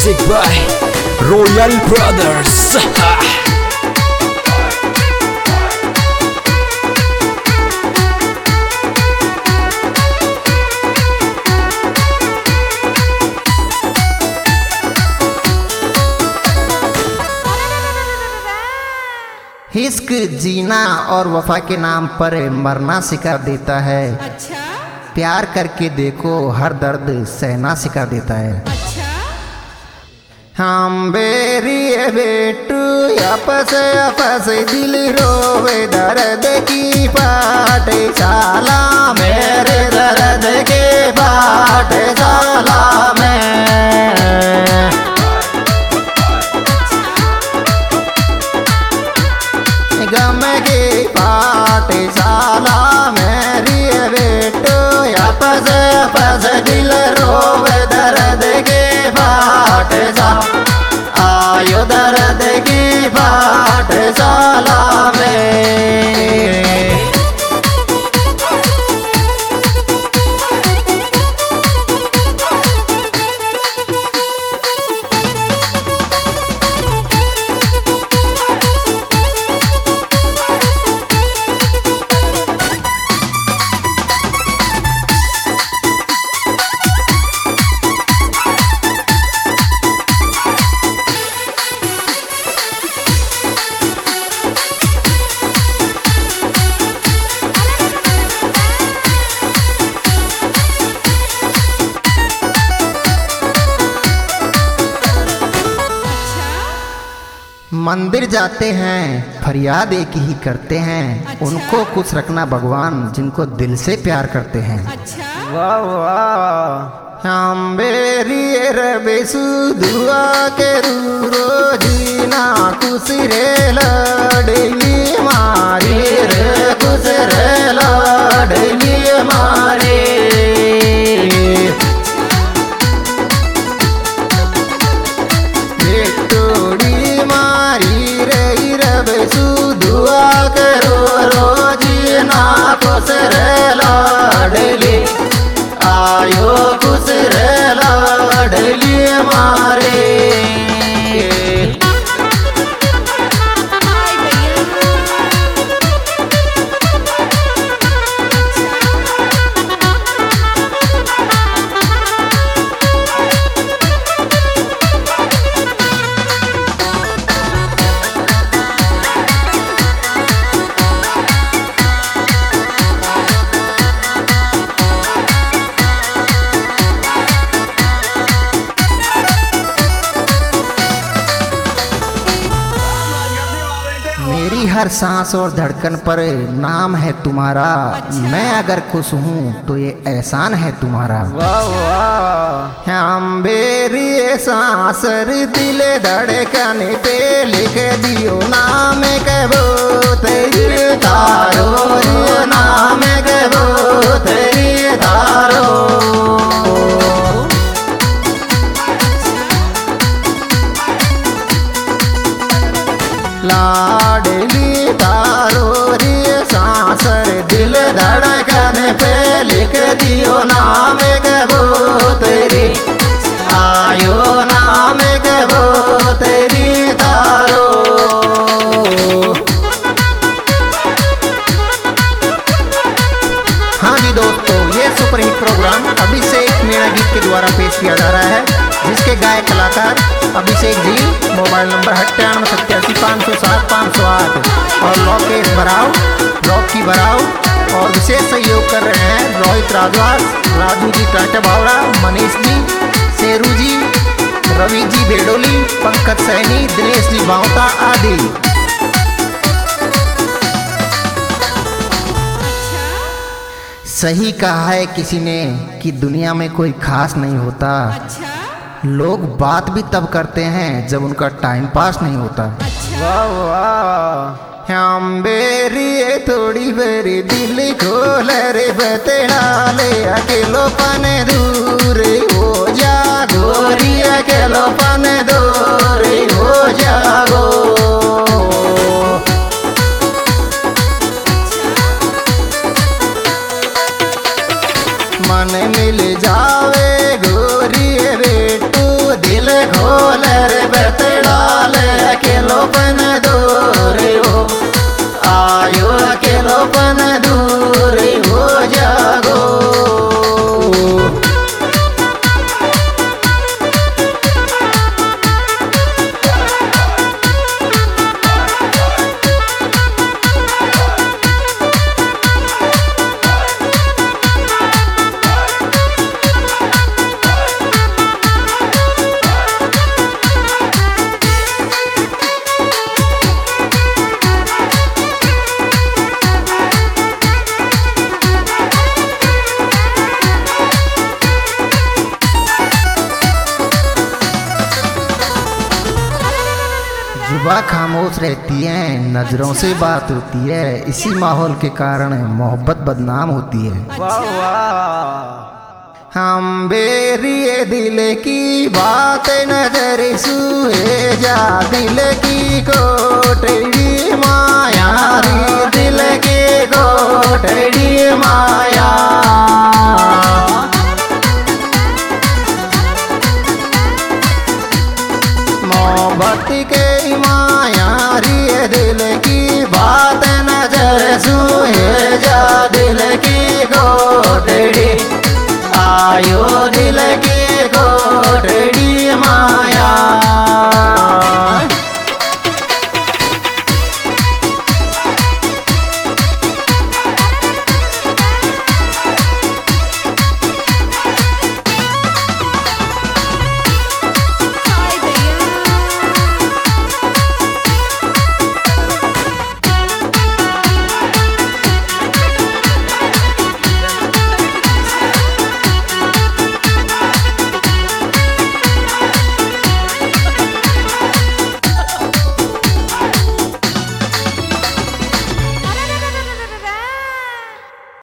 Music by Royal Brothers. इश्क जीना और वफा के नाम पर मरना सिखा देता है। अच्छा प्यार करके देखो हर दर्द सहना सिखा देता है। अच्छा हम बेरी बेटू आपस दिल रोवे दर्द की पाठशाला मेरे दर्द के पाठशाला में गम की पाठशाला मेरी बेटो आपस दिल रोवे दर्द के पाठशाला आयो दर्द की पाठशाला में। मंदिर जाते हैं फरियाद एक ही करते हैं। अच्छा? उनको खुश रखना भगवान जिनको दिल से प्यार करते हैं। अच्छा वाह वाह हम बेरी रबेसु दुआ के रोजीना खुश रे लड़ली मारी रे खुश रे लड़ली मारी बेटोड़ी मारी रे रबेसु दुआ करो रोजीना खुश रे लड़ली आयो खुश रे लड़ली मारे। हाय भैया मेरी हर सांस और धड़कन पर नाम है तुम्हारा। मैं अगर खुश हूँ तो ये एहसान है तुम्हारा। वाह वाह हम बेरी सांस दिल धड़कन पे लिख दियो नाम कहो तेरी तारो नाम कहो तेरी तारो लाडली तारो रे सांसर दिल धड़कन पे लिख दियो नाम कहो तेरी आयो नाम कहो तेरी तारो। हाँ जी दोस्तों ये सुपरहिट प्रोग्राम अभिषेक मीणा गीत के द्वारा पेश किया जा रहा है जिसके गायक कलाकार अभिषेक जी। मोबाइल नंबर 9887 और लोकेश बराव रॉकी बराव और विशेष सहयोग कर रहे हैं रोहित राजवास राजू जी टाटा बावड़ा मनीष जी शेरू जी रवि जी बेडोली पंकज सैनी दिनेश जी बावता आदि। सही कहा है किसी ने कि दुनिया में कोई खास नहीं होता। अच्छा लोग बात भी तब करते हैं जब उनका टाइम पास नहीं होता। वाह वाह हम बेरी थोड़ी बेरी दिल खोल रे बतेड़ा ले अकेलो पन दूर हो जा गोरी अकेलो पन दूर हो जागो। मन मिल जावे गोरी बेटू दिल खोल रे बतड़ाल अकेलोपन दूर हो आयो अकेलोपन दूर हो जागो। जुबा खामोश रहती है, नजरों से बात होती है, इसी माहौल के कारण मोहब्बत बदनाम होती है। वाह वाह। हम बेरिए दिल की बात नजर सुए जा दिल की कोठड़ी माया रे दिल की कोठड़ी माया। मोहब्बत के माया रे दिल की बात नजर सुए जा दिल की कोठड़ी आयो दिल की कोठड़ी